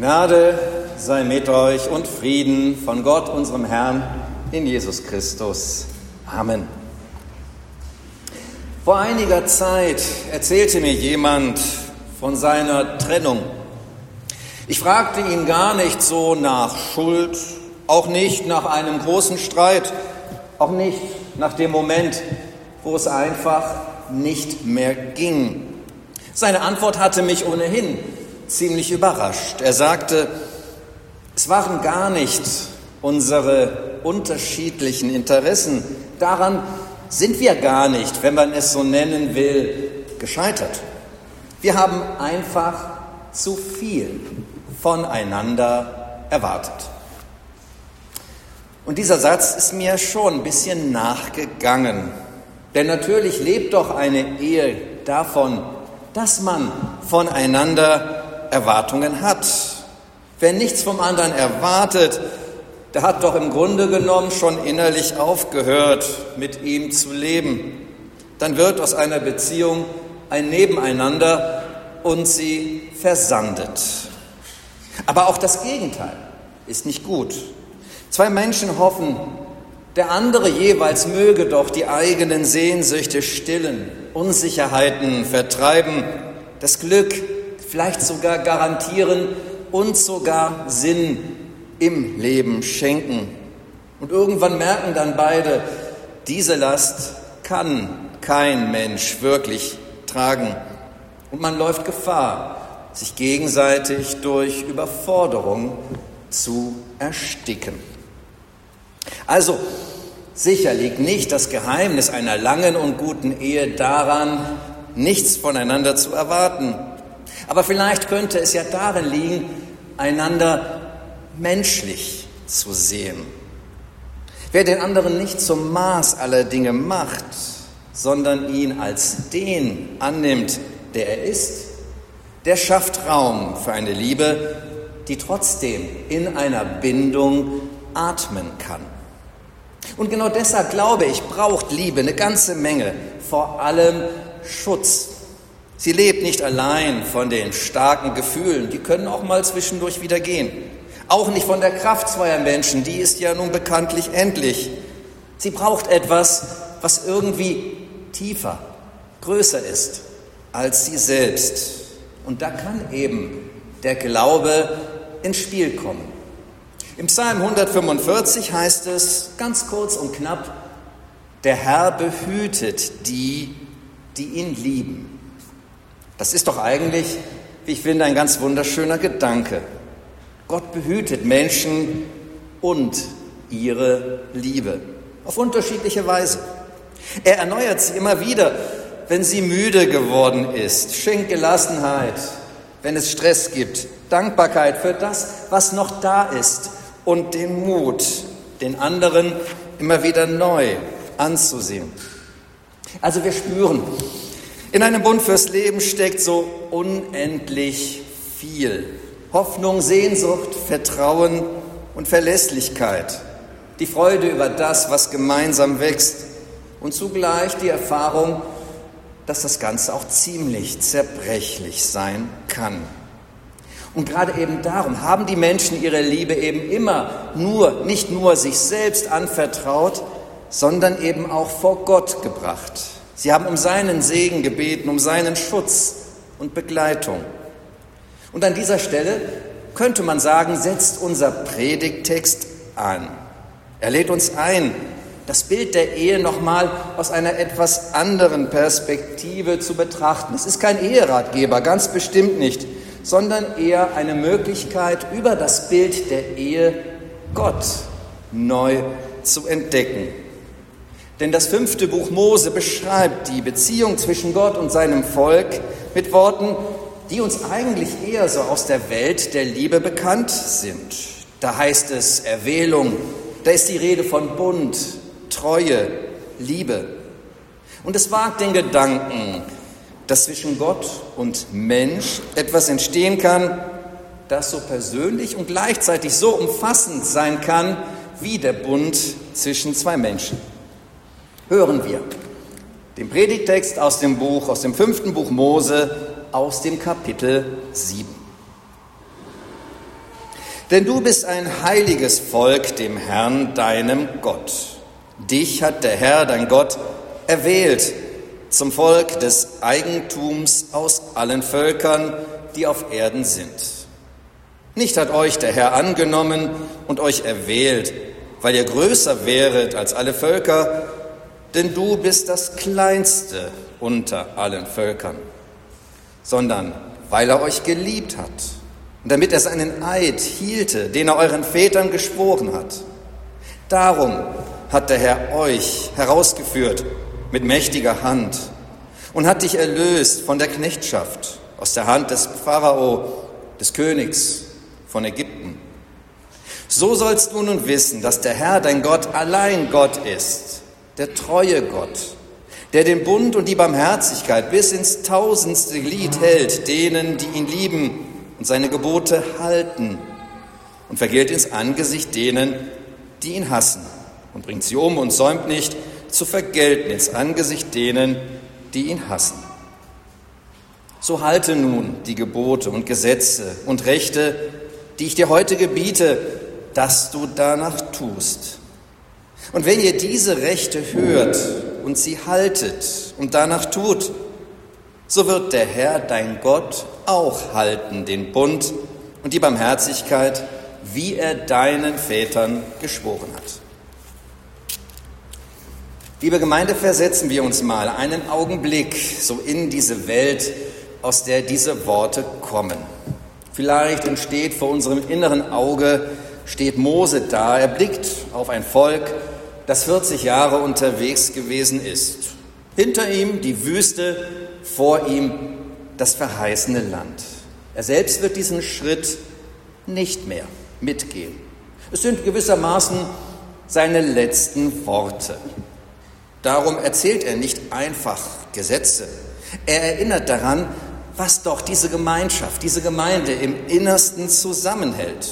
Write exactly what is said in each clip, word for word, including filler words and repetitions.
Gnade sei mit euch und Frieden von Gott, unserem Herrn, in Jesus Christus. Amen. Vor einiger Zeit erzählte mir jemand von seiner Trennung. Ich fragte ihn gar nicht so nach Schuld, auch nicht nach einem großen Streit, auch nicht nach dem Moment, wo es einfach nicht mehr ging. Seine Antwort hatte mich ohnehin ziemlich überrascht. Er sagte, es waren gar nicht unsere unterschiedlichen Interessen. Daran sind wir gar nicht, wenn man es so nennen will, gescheitert. Wir haben einfach zu viel voneinander erwartet. Und dieser Satz ist mir schon ein bisschen nachgegangen. Denn natürlich lebt doch eine Ehe davon, dass man voneinander Erwartungen hat. Wer nichts vom anderen erwartet, der hat doch im Grunde genommen schon innerlich aufgehört, mit ihm zu leben. Dann wird aus einer Beziehung ein Nebeneinander und sie versandet. Aber auch das Gegenteil ist nicht gut. Zwei Menschen hoffen, der andere jeweils möge doch die eigenen Sehnsüchte stillen, Unsicherheiten vertreiben, das Glück vielleicht sogar garantieren und sogar Sinn im Leben schenken. Und irgendwann merken dann beide, diese Last kann kein Mensch wirklich tragen. Und man läuft Gefahr, sich gegenseitig durch Überforderung zu ersticken. Also, sicher liegt nicht das Geheimnis einer langen und guten Ehe daran, nichts voneinander zu erwarten. Aber vielleicht könnte es ja darin liegen, einander menschlich zu sehen. Wer den anderen nicht zum Maß aller Dinge macht, sondern ihn als den annimmt, der er ist, der schafft Raum für eine Liebe, die trotzdem in einer Bindung atmen kann. Und genau deshalb glaube ich, braucht Liebe eine ganze Menge, vor allem Schutz. Sie lebt nicht allein von den starken Gefühlen, die können auch mal zwischendurch wieder gehen. Auch nicht von der Kraft zweier Menschen, die ist ja nun bekanntlich endlich. Sie braucht etwas, was irgendwie tiefer, größer ist als sie selbst. Und da kann eben der Glaube ins Spiel kommen. Im Psalm hundertfünfundvierzig heißt es ganz kurz und knapp, der Herr behütet die, die ihn lieben. Das ist doch eigentlich, wie ich finde, ein ganz wunderschöner Gedanke. Gott behütet Menschen und ihre Liebe auf unterschiedliche Weise. Er erneuert sie immer wieder, wenn sie müde geworden ist, schenkt Gelassenheit, wenn es Stress gibt, Dankbarkeit für das, was noch da ist und den Mut, den anderen immer wieder neu anzusehen. Also wir spüren, in einem Bund fürs Leben steckt so unendlich viel. Hoffnung, Sehnsucht, Vertrauen und Verlässlichkeit. Die Freude über das, was gemeinsam wächst. Und zugleich die Erfahrung, dass das Ganze auch ziemlich zerbrechlich sein kann. Und gerade eben darum haben die Menschen ihre Liebe eben immer nur, nicht nur sich selbst anvertraut, sondern eben auch vor Gott gebracht. Sie haben um seinen Segen gebeten, um seinen Schutz und Begleitung. Und an dieser Stelle könnte man sagen, setzt unser Predigttext an. Er lädt uns ein, das Bild der Ehe nochmal aus einer etwas anderen Perspektive zu betrachten. Es ist kein Eheratgeber, ganz bestimmt nicht, sondern eher eine Möglichkeit, über das Bild der Ehe Gott neu zu entdecken. Denn das fünfte Buch Mose beschreibt die Beziehung zwischen Gott und seinem Volk mit Worten, die uns eigentlich eher so aus der Welt der Liebe bekannt sind. Da heißt es Erwählung, da ist die Rede von Bund, Treue, Liebe. Und es wagt den Gedanken, dass zwischen Gott und Mensch etwas entstehen kann, das so persönlich und gleichzeitig so umfassend sein kann, wie der Bund zwischen zwei Menschen. Hören wir den Predigttext aus dem Buch, aus dem fünften Buch Mose, aus dem Kapitel sieben. Denn du bist ein heiliges Volk dem Herrn, deinem Gott. Dich hat der Herr, dein Gott, erwählt zum Volk des Eigentums aus allen Völkern, die auf Erden sind. Nicht hat euch der Herr angenommen und euch erwählt, weil ihr größer wäret als alle Völker, denn du bist das Kleinste unter allen Völkern, sondern weil er euch geliebt hat und damit er seinen Eid hielte, den er euren Vätern geschworen hat. Darum hat der Herr euch herausgeführt mit mächtiger Hand und hat dich erlöst von der Knechtschaft, aus der Hand des Pharao, des Königs von Ägypten. So sollst du nun wissen, dass der Herr, dein Gott, allein Gott ist, der treue Gott, der den Bund und die Barmherzigkeit bis ins tausendste Glied hält, denen, die ihn lieben und seine Gebote halten, und vergilt ins Angesicht denen, die ihn hassen, und bringt sie um und säumt nicht zu vergelten ins Angesicht denen, die ihn hassen. So halte nun die Gebote und Gesetze und Rechte, die ich dir heute gebiete, dass du danach tust. Und wenn ihr diese Rechte hört und sie haltet und danach tut, so wird der Herr, dein Gott, auch halten den Bund und die Barmherzigkeit, wie er deinen Vätern geschworen hat. Liebe Gemeinde, versetzen wir uns mal einen Augenblick so in diese Welt, aus der diese Worte kommen. Vielleicht entsteht vor unserem inneren Auge, steht Mose da, er blickt auf ein Volk, das vierzig Jahre unterwegs gewesen ist. Hinter ihm die Wüste, vor ihm das verheißene Land. Er selbst wird diesen Schritt nicht mehr mitgehen. Es sind gewissermaßen seine letzten Worte. Darum erzählt er nicht einfach Gesetze. Er erinnert daran, was doch diese Gemeinschaft, diese Gemeinde im Innersten zusammenhält.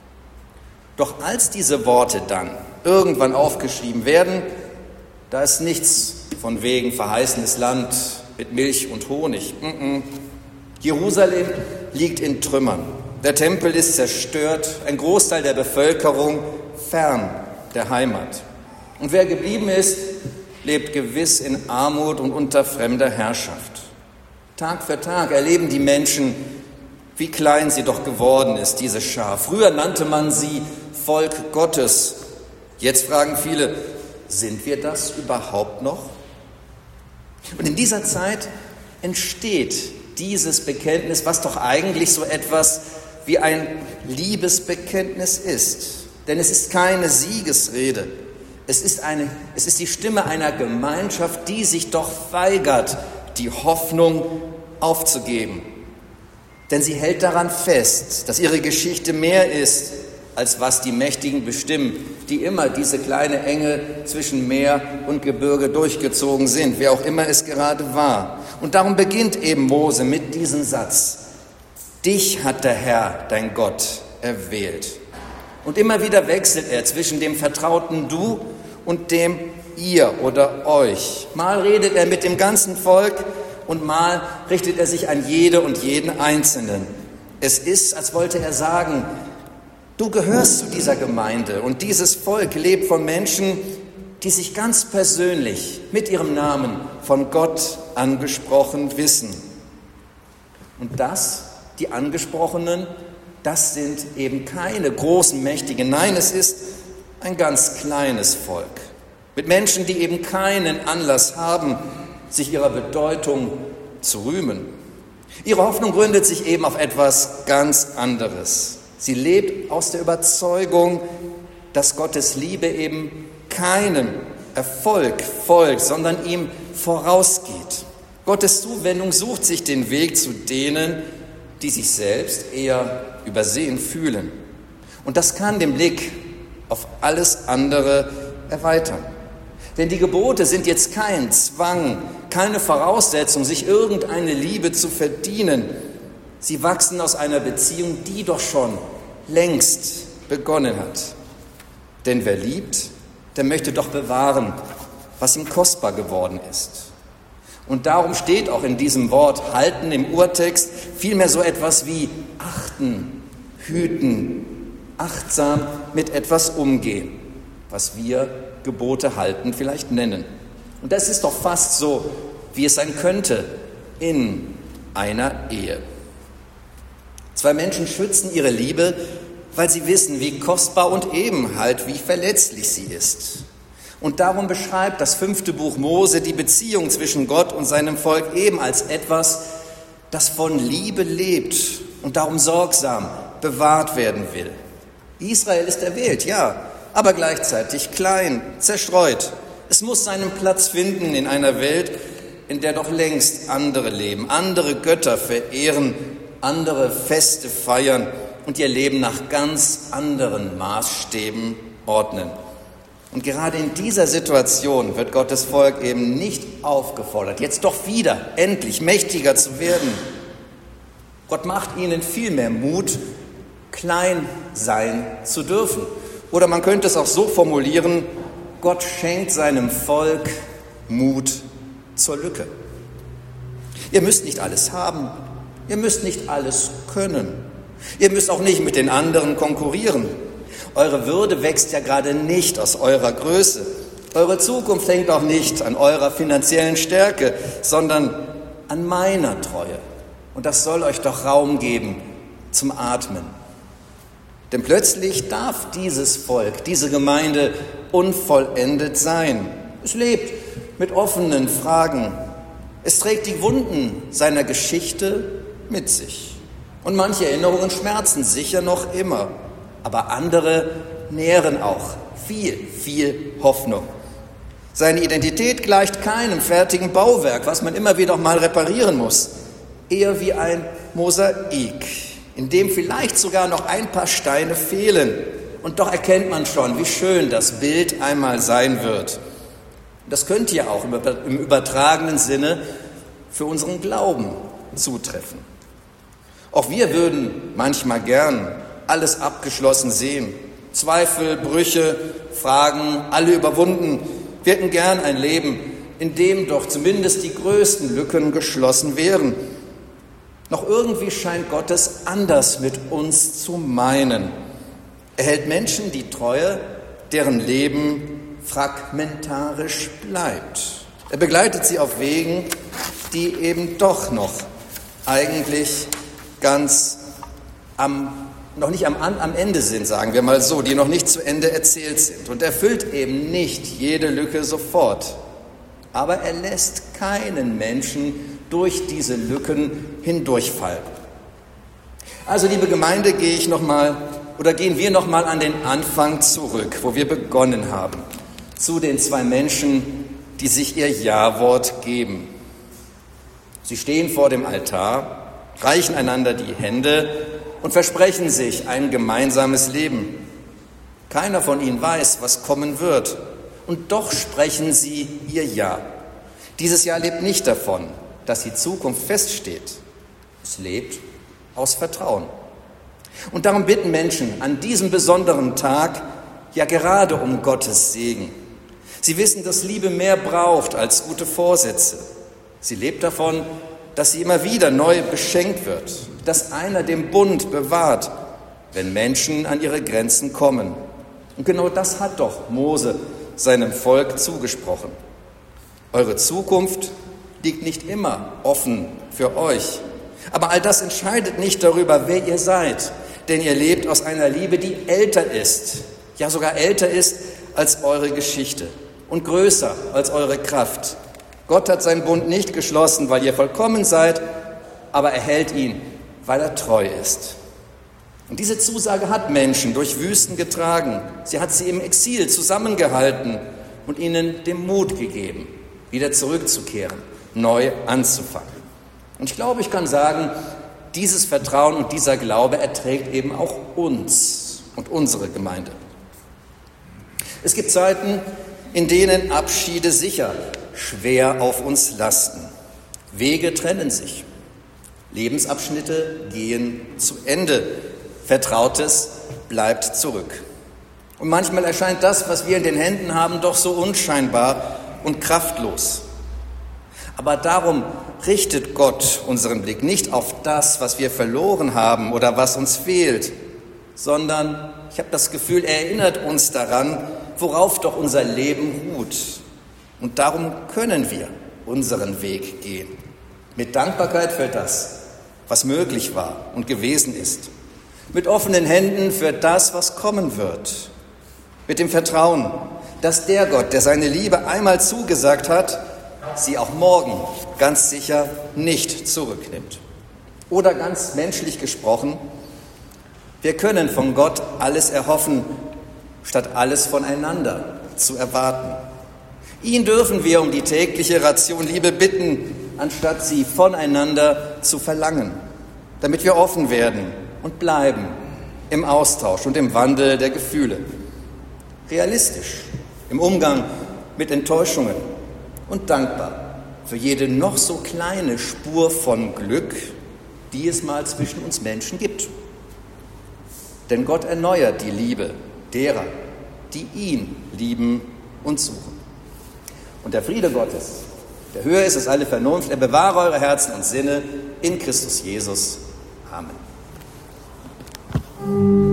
Doch als diese Worte dann irgendwann aufgeschrieben werden, da ist nichts von wegen verheißenes Land mit Milch und Honig. Mm-mm. Jerusalem liegt in Trümmern. Der Tempel ist zerstört, ein Großteil der Bevölkerung fern der Heimat. Und wer geblieben ist, lebt gewiss in Armut und unter fremder Herrschaft. Tag für Tag erleben die Menschen, wie klein sie doch geworden ist, diese Schar. Früher nannte man sie Volk Gottes. Jetzt fragen viele, sind wir das überhaupt noch? Und in dieser Zeit entsteht dieses Bekenntnis, was doch eigentlich so etwas wie ein Liebesbekenntnis ist. Denn es ist keine Siegesrede. Es ist, eine, es ist die Stimme einer Gemeinschaft, die sich doch weigert, die Hoffnung aufzugeben. Denn sie hält daran fest, dass ihre Geschichte mehr ist, als was die Mächtigen bestimmen, die immer diese kleine Enge zwischen Meer und Gebirge durchgezogen sind, wer auch immer es gerade war. Und darum beginnt eben Mose mit diesem Satz: Dich hat der Herr, dein Gott, erwählt. Und immer wieder wechselt er zwischen dem vertrauten Du und dem Ihr oder Euch. Mal redet er mit dem ganzen Volk und mal richtet er sich an jede und jeden Einzelnen. Es ist, als wollte er sagen, du gehörst zu dieser Gemeinde und dieses Volk lebt von Menschen, die sich ganz persönlich mit ihrem Namen von Gott angesprochen wissen. Und das, die Angesprochenen, das sind eben keine großen Mächtigen. Nein, es ist ein ganz kleines Volk mit Menschen, die eben keinen Anlass haben, sich ihrer Bedeutung zu rühmen. Ihre Hoffnung gründet sich eben auf etwas ganz anderes. Sie lebt aus der Überzeugung, dass Gottes Liebe eben keinem Erfolg folgt, sondern ihm vorausgeht. Gottes Zuwendung sucht sich den Weg zu denen, die sich selbst eher übersehen fühlen. Und das kann den Blick auf alles andere erweitern. Denn die Gebote sind jetzt kein Zwang, keine Voraussetzung, sich irgendeine Liebe zu verdienen. Sie wachsen aus einer Beziehung, die doch schon längst begonnen hat. Denn wer liebt, der möchte doch bewahren, was ihm kostbar geworden ist. Und darum steht auch in diesem Wort halten im Urtext vielmehr so etwas wie achten, hüten, achtsam mit etwas umgehen, was wir Gebote halten vielleicht nennen. Und das ist doch fast so, wie es sein könnte in einer Ehe. Zwei Menschen schützen ihre Liebe, weil sie wissen, wie kostbar und eben halt, wie verletzlich sie ist. Und darum beschreibt das fünfte Buch Mose die Beziehung zwischen Gott und seinem Volk eben als etwas, das von Liebe lebt und darum sorgsam bewahrt werden will. Israel ist erwählt, ja, aber gleichzeitig klein, zerstreut. Es muss seinen Platz finden in einer Welt, in der doch längst andere leben, andere Götter verehren, andere Feste feiern und ihr Leben nach ganz anderen Maßstäben ordnen. Und gerade in dieser Situation wird Gottes Volk eben nicht aufgefordert, jetzt doch wieder endlich mächtiger zu werden. Gott macht ihnen vielmehr Mut, klein sein zu dürfen. Oder man könnte es auch so formulieren, Gott schenkt seinem Volk Mut zur Lücke. Ihr müsst nicht alles haben, ihr müsst nicht alles können, ihr müsst auch nicht mit den anderen konkurrieren. Eure Würde wächst ja gerade nicht aus eurer Größe. Eure Zukunft hängt auch nicht an eurer finanziellen Stärke, sondern an meiner Treue. Und das soll euch doch Raum geben zum Atmen. Denn plötzlich darf dieses Volk, diese Gemeinde unvollendet sein. Es lebt mit offenen Fragen. Es trägt die Wunden seiner Geschichte mit sich. Und manche Erinnerungen schmerzen sicher noch immer. Aber andere nähren auch viel, viel Hoffnung. Seine Identität gleicht keinem fertigen Bauwerk, was man immer wieder mal reparieren muss. Eher wie ein Mosaik, in dem vielleicht sogar noch ein paar Steine fehlen. Und doch erkennt man schon, wie schön das Bild einmal sein wird. Das könnte ja auch im übertragenen Sinne für unseren Glauben zutreffen. Auch wir würden manchmal gern alles abgeschlossen sehen. Zweifel, Brüche, Fragen, alle überwunden. Wir hätten gern ein Leben, in dem doch zumindest die größten Lücken geschlossen wären. Noch irgendwie scheint Gott es anders mit uns zu meinen. Er hält Menschen die Treue, deren Leben fragmentarisch bleibt. Er begleitet sie auf Wegen, die eben doch noch eigentlich ganz am noch nicht am, am Ende sind, sagen wir mal so, die noch nicht zu Ende erzählt sind. Und er füllt eben nicht jede Lücke sofort. Aber er lässt keinen Menschen durch diese Lücken hindurchfallen. Also, liebe Gemeinde, gehe ich noch mal, oder gehen wir noch mal an den Anfang zurück, wo wir begonnen haben, zu den zwei Menschen, die sich ihr Ja-Wort geben. Sie stehen vor dem Altar, reichen einander die Hände und versprechen sich ein gemeinsames Leben. Keiner von ihnen weiß, was kommen wird. Und doch sprechen sie ihr Ja. Dieses Ja lebt nicht davon, dass die Zukunft feststeht. Es lebt aus Vertrauen. Und darum bitten Menschen an diesem besonderen Tag ja gerade um Gottes Segen. Sie wissen, dass Liebe mehr braucht als gute Vorsätze. Sie lebt davon, dass sie immer wieder neu beschenkt wird, dass einer den Bund bewahrt, wenn Menschen an ihre Grenzen kommen. Und genau das hat doch Mose seinem Volk zugesprochen. Eure Zukunft liegt nicht immer offen für euch. Aber all das entscheidet nicht darüber, wer ihr seid, denn ihr lebt aus einer Liebe, die älter ist, ja sogar älter ist als eure Geschichte und größer als eure Kraft. Gott hat seinen Bund nicht geschlossen, weil ihr vollkommen seid, aber er hält ihn, weil er treu ist. Und diese Zusage hat Menschen durch Wüsten getragen. Sie hat sie im Exil zusammengehalten und ihnen den Mut gegeben, wieder zurückzukehren, neu anzufangen. Und ich glaube, ich kann sagen, dieses Vertrauen und dieser Glaube erträgt eben auch uns und unsere Gemeinde. Es gibt Zeiten, in denen Abschiede sicher schwer auf uns lasten. Wege trennen sich. Lebensabschnitte gehen zu Ende. Vertrautes bleibt zurück. Und manchmal erscheint das, was wir in den Händen haben, doch so unscheinbar und kraftlos. Aber darum richtet Gott unseren Blick nicht auf das, was wir verloren haben oder was uns fehlt, sondern ich habe das Gefühl, er erinnert uns daran, worauf doch unser Leben ruht. Und darum können wir unseren Weg gehen. Mit Dankbarkeit für das, was möglich war und gewesen ist. Mit offenen Händen für das, was kommen wird. Mit dem Vertrauen, dass der Gott, der seine Liebe einmal zugesagt hat, sie auch morgen ganz sicher nicht zurücknimmt. Oder ganz menschlich gesprochen, wir können von Gott alles erhoffen, statt alles voneinander zu erwarten. Ihn dürfen wir um die tägliche Ration Liebe bitten, anstatt sie voneinander zu verlangen, damit wir offen werden und bleiben im Austausch und im Wandel der Gefühle. Realistisch im Umgang mit Enttäuschungen und dankbar für jede noch so kleine Spur von Glück, die es mal zwischen uns Menschen gibt. Denn Gott erneuert die Liebe derer, die ihn lieben und suchen. Und der Friede Gottes, der höher ist als alle Vernunft, er bewahre eure Herzen und Sinne in Christus Jesus. Amen.